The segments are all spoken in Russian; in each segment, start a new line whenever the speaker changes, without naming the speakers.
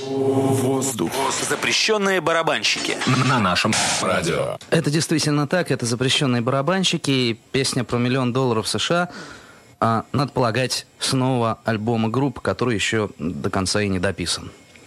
Воздух. Запрещенные барабанщики. На нашем радио.
Это действительно так, это запрещенные барабанщики. Песня про $1 миллион США. Надо полагать, с нового альбома группы, который еще до конца и не дописан.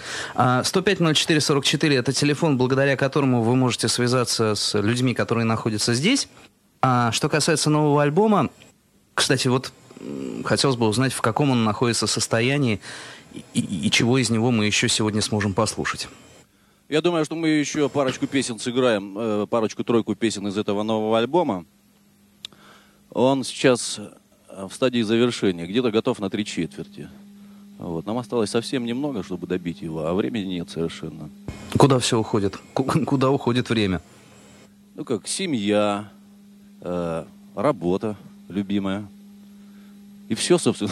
105-04-44 это телефон, благодаря которому вы можете связаться с людьми, которые находятся здесь. Что касается нового альбома, кстати, вот хотелось бы узнать, в каком он находится состоянии и чего из него мы еще сегодня сможем послушать.
Я думаю, что мы еще парочку песен сыграем, парочку-тройку песен из этого нового альбома. Он сейчас в стадии завершения, где-то готов на 3/4. Вот. Нам осталось совсем немного, чтобы добить его, а времени нет совершенно.
Куда все уходит? Куда уходит время?
Ну как, семья, работа любимая. И все, собственно.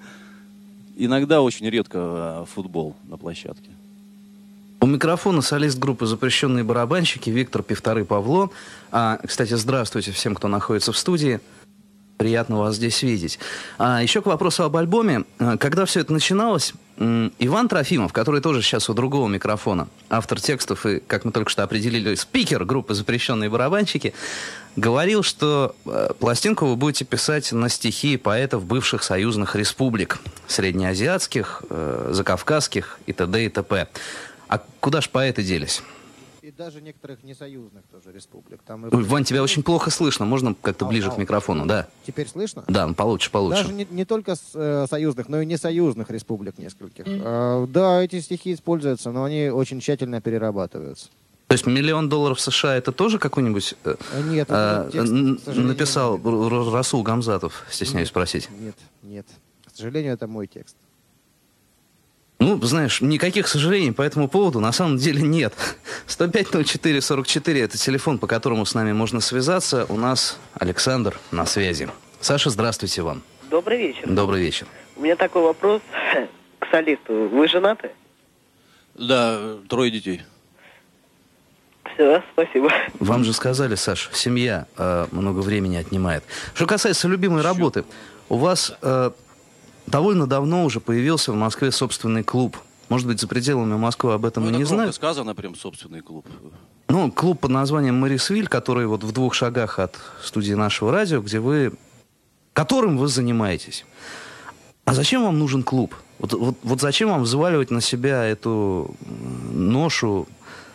Иногда очень редко футбол на площадке.
У микрофона солист группы «Запрещенные барабанщики» Виктор Пивторый Павло. Кстати, здравствуйте всем, кто находится в студии. Приятно вас здесь видеть. Еще к вопросу об альбоме. Когда все это начиналось, Иван Трофимов, который тоже сейчас у другого микрофона, автор текстов и, как мы только что определили, спикер группы «Запрещенные барабанщики», говорил, что пластинку вы будете писать на стихи поэтов бывших союзных республик, среднеазиатских, закавказских и т.д. и т.п. А куда ж поэты делись?
И даже некоторых несоюзных тоже республик. Там
Ой, Вань, тебя очень плохо слышно. Можно как-то ближе к микрофону? Да.
Теперь слышно?
Да, получше.
Даже не только союзных, но и несоюзных республик нескольких. Да, эти стихи используются, но они очень тщательно перерабатываются.
То есть $1 миллион США это тоже какой-нибудь
Нет, текст,
написал Расул Гамзатов, стесняюсь спросить?
Нет. К сожалению, это мой текст.
Ну, знаешь, никаких сожалений по этому поводу на самом деле нет. 105-04-44 это телефон, по которому с нами можно связаться. У нас Александр на связи. Саша, здравствуйте вам.
Добрый вечер.
Добрый вечер.
У меня такой вопрос к солисту. Вы женаты?
Да, 3 детей.
Все, спасибо.
Вам же сказали, Саш, семья много времени отнимает. Что касается любимой работы, у вас довольно давно уже появился в Москве собственный клуб. Может быть, за пределами Москвы об этом и не знают.
Сказано, прям собственный клуб.
Ну, клуб под названием «Морисвиль», который вот в 2 шагах от студии нашего радио, которым вы занимаетесь. А зачем вам нужен клуб? Вот зачем вам взваливать на себя эту ношу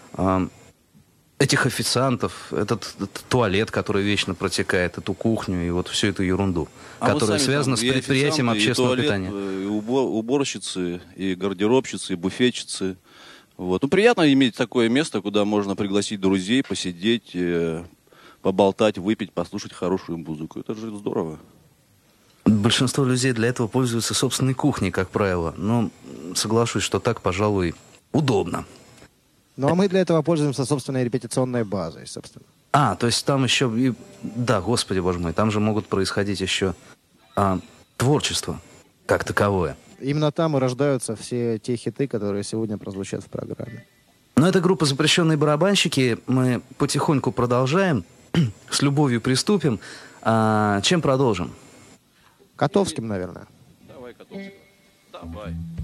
этих официантов, этот туалет, который вечно протекает, эту кухню и вот всю эту ерунду, которая связана с предприятием общественного питания?
И уборщицы, и гардеробщицы, и буфетчицы. Вот. Ну, приятно иметь такое место, куда можно пригласить друзей, посидеть, поболтать, выпить, послушать хорошую музыку. Это же здорово.
Большинство людей для этого пользуются собственной кухней, как правило. Но соглашусь, что так, пожалуй, удобно.
Ну, а мы для этого пользуемся собственной репетиционной базой, собственно.
То есть там еще... Да, господи боже мой, там же могут происходить еще творчество как таковое.
Именно там и рождаются все те хиты, которые сегодня прозвучат в программе.
Но это группа «Запрещенные барабанщики». Мы потихоньку продолжаем, с любовью приступим. Чем продолжим?
Котовским, наверное.
Давай, Котовского. Давай.